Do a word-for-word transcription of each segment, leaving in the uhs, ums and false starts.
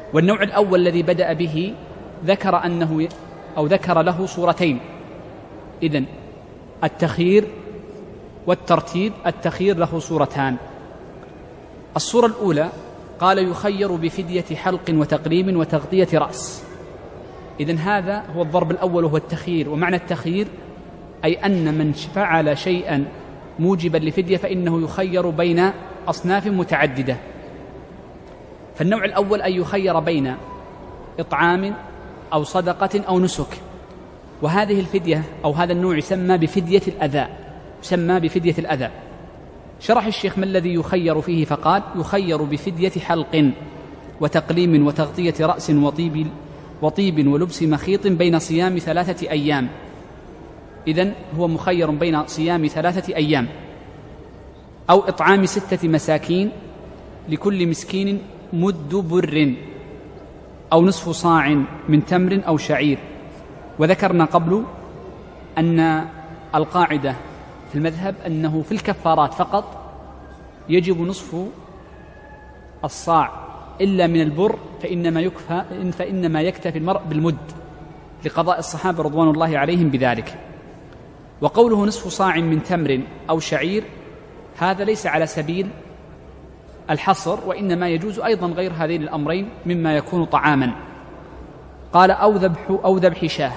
والنوع الأول الذي بدأ به ذكر أنه أو ذكر له صورتين. إذن التخيير والترتيب، التخيير له صورتان. الصورة الأولى قال يخير بفدية حلق وتقليم وتغطية رأس. إذن هذا هو الضرب الأول وهو التخيير. ومعنى التخيير أي أن من فعل شيئا موجبا لفدية فإنه يخير بين أصناف متعددة. فالنوع الأول أن يخير بين إطعام أو صدقة أو نسك، وهذه الفدية أو هذا النوع يسمى بفدية الأذى، يسمى بفدية الأذى. شرح الشيخ ما الذي يخير فيه فقال يخير بفدية حلق وتقليم وتغطية رأس وطيب, وطيب ولبس مخيط بين صيام ثلاثة أيام. إذن هو مخير بين صيام ثلاثة أيام أو إطعام ستة مساكين لكل مسكين مد بر أو نصف صاع من تمر أو شعير. وذكرنا قبل أن القاعدة في المذهب أنه في الكفارات فقط يجب نصف الصاع إلا من البر فإنما, يكفى فإنما يكتفي المرء بالمد لقضاء الصحابة رضوان الله عليهم بذلك. وقوله نصف صاع من تمر أو شعير هذا ليس على سبيل الحصر، وإنما يجوز أيضا غير هذين الأمرين مما يكون طعاما. قال أو ذبح أو ذبح شاه،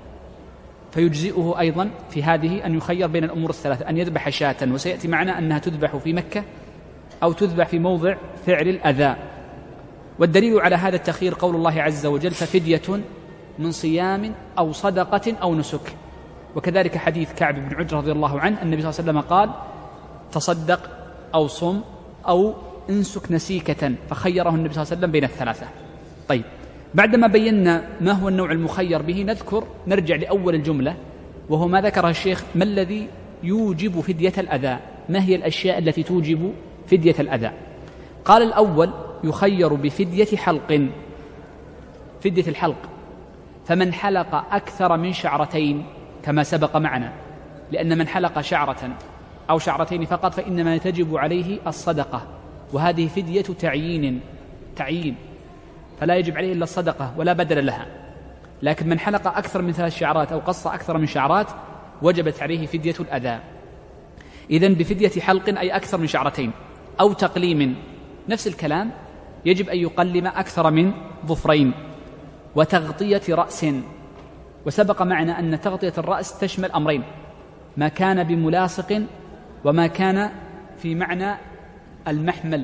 فيجزئه أيضا في هذه أن يخير بين الأمور الثلاثة، أن يذبح شاة، وسيأتي معنا أنها تذبح في مكة أو تذبح في موضع فعل الأذى. والدليل على هذا التخيير قول الله عز وجل ففدية من صيام أو صدقة أو نسك. وكذلك حديث كعب بن عجرة رضي الله عنه النبي صلى الله عليه وسلم قال تصدق أو صم أو انسك نسيكة، فخيره النبي صلى الله عليه وسلم بين الثلاثة. طيب، بعدما بينا ما هو النوع المخير به نذكر نرجع لأول الجملة وهو ما ذكره الشيخ ما الذي يوجب فدية الأذى، ما هي الأشياء التي توجب فدية الأذى. قال الأول يخير بفدية حلق، فدية الحلق، فمن حلق أكثر من شعرتين كما سبق معنا، لأن من حلق شعرة أو شعرتين فقط فإنما تجب عليه الصدقة، وهذه فدية تعيين تعيين فلا يجب عليه إلا الصدقة ولا بدل لها. لكن من حلق أكثر من ثلاث شعرات أو قص أكثر من شعرات وجبت عليه فدية الأذى. إذن بفدية حلق أي أكثر من شعرتين، أو تقليم نفس الكلام يجب أن يقلم أكثر من ظفرين، وتغطية رأس. وسبق معنا أن تغطية الرأس تشمل أمرين، ما كان بملاصق وما كان في معنى المحمل.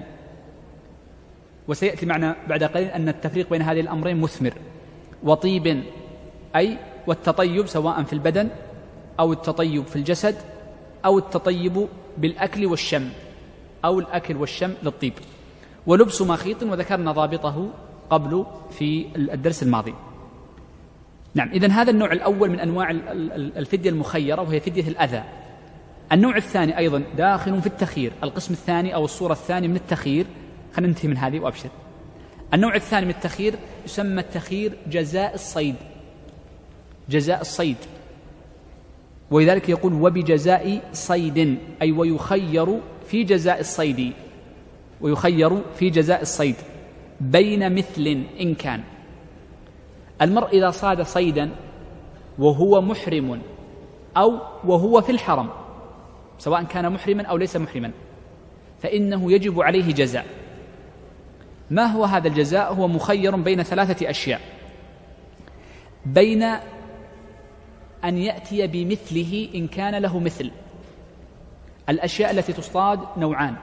وسيأتي معنا بعد قليل أن التفريق بين هذه الأمرين مثمر. وطيب أي والتطيب سواء في البدن أو التطيب في الجسد أو التطيب بالأكل والشم أو الأكل والشم للطيب. ولبس مخيط، وذكرنا ضابطه قبل في الدرس الماضي. نعم، إذن هذا النوع الأول من أنواع الفدية المخيرة وهي فدية الأذى. النوع الثاني أيضا داخل في التخيير، القسم الثاني أو الصورة الثانية من التخيير. خلينا ننتهي من هذه وأبشر. النوع الثاني من التخيير يسمى التخيير جزاء الصيد، جزاء الصيد. ولذلك يقول وبجزاء صيد، أي ويخير في جزاء الصيد، ويخير في جزاء الصيد بين مثل إن كان. المرء إذا صاد صيدا وهو محرم أو وهو في الحرم، سواء كان محرما أو ليس محرما، فإنه يجب عليه جزاء. ما هو هذا الجزاء؟ هو مخير بين ثلاثة أشياء، بين أن يأتي بمثله إن كان له مثل. الأشياء التي تصطاد نوعان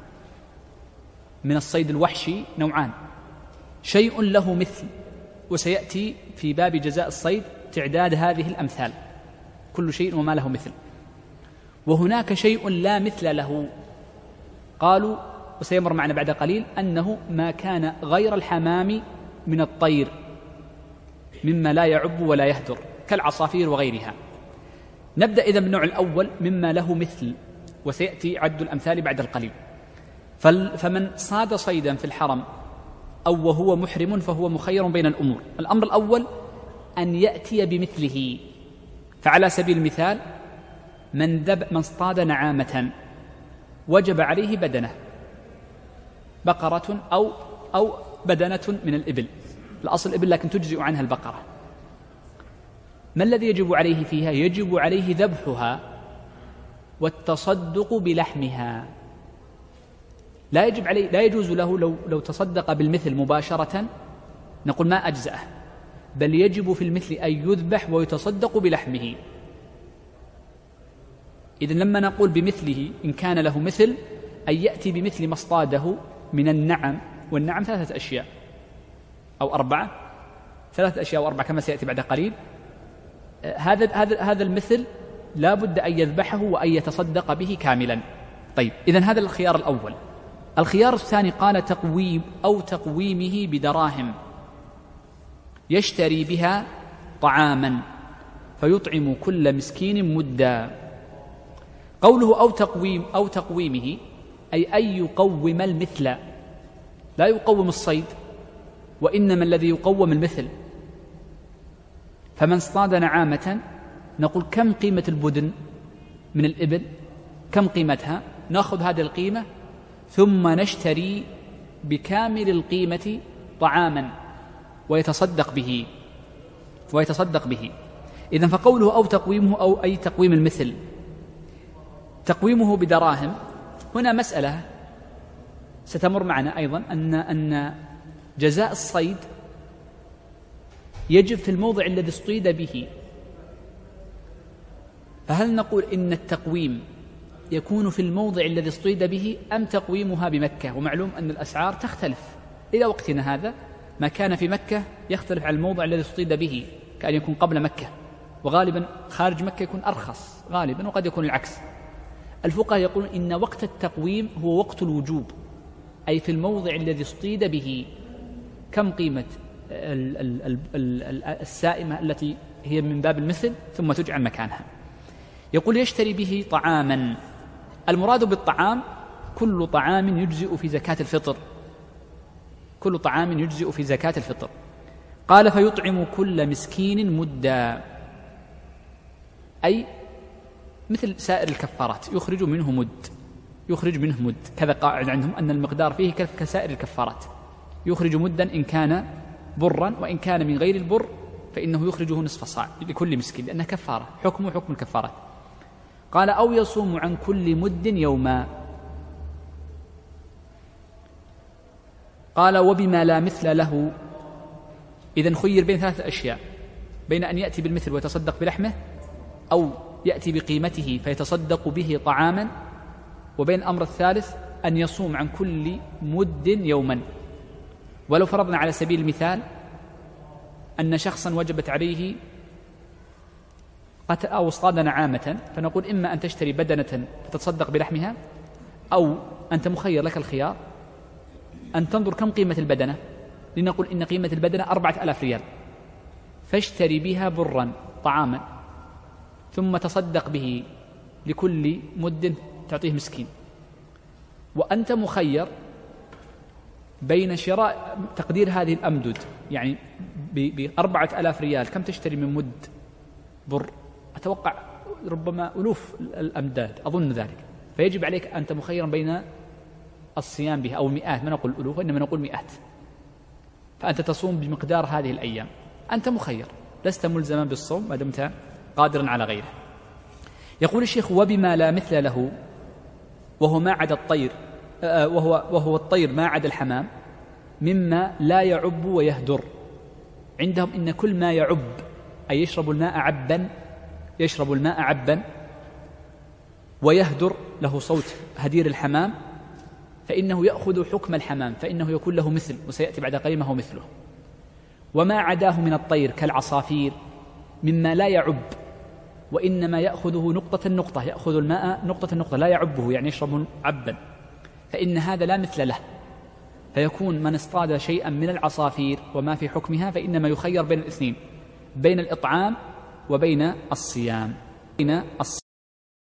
من الصيد الوحشي، نوعان، شيء له مثل، وسيأتي في باب جزاء الصيد تعداد هذه الأمثال، كل شيء وما له مثل. وهناك شيء لا مثل له، قالوا وسيمر معنا بعد قليل أنه ما كان غير الحمام من الطير مما لا يعب ولا يهدر كالعصافير وغيرها. نبدأ إذن بالنوع الأول مما له مثل، وسيأتي عد الأمثال بعد القليل. فمن صاد صيدا في الحرم أو وهو محرم فهو مخير بين الأمور. الأمر الأول أن يأتي بمثله، فعلى سبيل المثال من, ذب من اصطاد نعامة وجب عليه بدنه، بقرة أو, أو بدنة من الإبل، الأصل الإبل لكن تجزئ عنها البقرة، ما الذي يجب عليه فيها؟ يجب عليه ذبحها والتصدق بلحمها. لا يجب عليه، لا يجوز له لو لو تصدق بالمثل مباشرة نقول ما أجزأه، بل يجب في المثل أن يذبح ويتصدق بلحمه. إذن لما نقول بمثله إن كان له مثل أن يأتي بمثل ما اصطاده من النعم، والنعم ثلاثة أشياء أو أربعة، ثلاثة أشياء أو أربعة كما سيأتي بعد قليل. هذا هذا هذا المثل لا بد أن يذبحه وأن يتصدق به كاملا. طيب، إذن هذا الخيار الأول. الخيار الثاني قال تقويم أو تقويمه بدراهم يشتري بها طعاما فيطعم كل مسكين مدا. قوله أو تقويم أو تقويمه أي أن يقوم المثل، لا يقوم الصيد، وإنما الذي يقوم المثل. فمن اصطاد نعامة نقول كم قيمة البدن من الإبل، كم قيمتها، نأخذ هذه القيمة ثم نشتري بكامل القيمة طعاما ويتصدق به ويتصدق به. إذن فقوله أو تقويمه أو أي تقويم المثل، تقويمه بدراهم. هنا مسألة ستمر معنا أيضا، أن أن جزاء الصيد يجب في الموضع الذي اصطيد به. فهل نقول إن التقويم يكون في الموضع الذي اصطيد به أم تقويمها بمكة؟ ومعلوم أن الأسعار تختلف إلى وقتنا هذا، ما كان في مكة يختلف عن الموضع الذي اصطيد به، كأن يكون قبل مكة، وغالبا خارج مكة يكون أرخص غالبا، وقد يكون العكس. الفقهاء يقولون إن وقت التقويم هو وقت الوجوب، أي في الموضع الذي اصطيد به كم قيمة السائمة التي هي من باب المثل ثم تجعل مكانها. يقول يشتري به طعاما. المراد بالطعام كل طعام يجزئ في زكاة الفطر، كل طعام يجزئ في زكاة الفطر. قال فيطعم كل مسكين مدا، أي مثل سائر الكفارات يخرج منه مد، يخرج منه مد، كذا قاعد عندهم أن المقدار فيه كسائر الكفارات، يخرج مدا إن كان برا، وإن كان من غير البر فإنه يخرجه نصف صاع لكل مسكين، لأنها كفارة، حكمه حكم الكفارات. قال أو يصوم عن كل مد يوما. قال وبما لا مثل له. إذن خير بين ثلاثة أشياء، بين أن يأتي بالمثل ويتصدق بلحمه، أو يأتي بقيمته فيتصدق به طعاما، وبين الأمر الثالث أن يصوم عن كل مد يوما. ولو فرضنا على سبيل المثال أن شخصا وجبت عليه أو اصطاد نعامة، فنقول إما أن تشتري بدنة فتتصدق بلحمها، أو أنت مخير لك الخيار أن تنظر كم قيمة البدنة، لنقول إن قيمة البدنة أربعة آلاف ريال، فاشتري بها برا طعاما ثم تصدق به لكل مد تعطيه مسكين. وأنت مخير بين شراء تقدير هذه الأمدد، يعني بأربعة آلاف ريال كم تشتري من مد بر؟ أتوقع ربما ألوف الأمداد، أظن ذلك. فيجب عليك أنت مخيرا بين الصيام بها، أو مئات، ما نقول ألوف إنما نقول مئات، فأنت تصوم بمقدار هذه الأيام، أنت مخير، لست ملزما بالصوم ما دمت قادرا على غيره. يقول الشيخ وبما لا مثل له، وهو ما عدا الطير، وهو, وهو الطير ما عدا الحمام، مما لا يعب ويهدر. عندهم إن كل ما يعب أي يشرب الماء عبا، يشرب الماء عبا ويهدر له صوت هدير الحمام، فإنه يأخذ حكم الحمام، فإنه يكون له مثل، وسيأتي بعد قليل ما هو مثله. وما عداه من الطير كالعصافير مما لا يعب، وإنما يأخذه نقطة نقطة، يأخذ الماء نقطة نقطة لا يعبه، يعني يشرب عبا، فإن هذا لا مثل له. فيكون من اصطاد شيئا من العصافير وما في حكمها فإنما يخير بين الاثنين، بين الإطعام وبين الصيام، بين الصيام